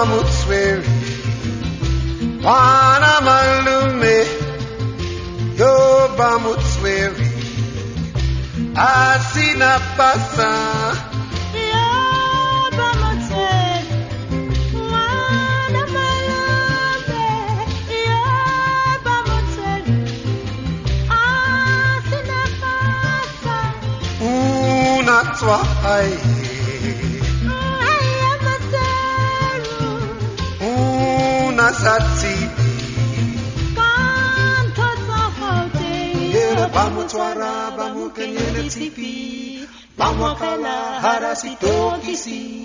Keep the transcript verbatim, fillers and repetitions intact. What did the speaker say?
bamutsweri wana malume yo bamutsweri asina pasa yo bamutsweri wana malume yo bamutsweri asina pasa unatswa hai Satsibi Kanto sahaute Yera bamutswara bamukenyele tipi Bamwakala harasi tokisi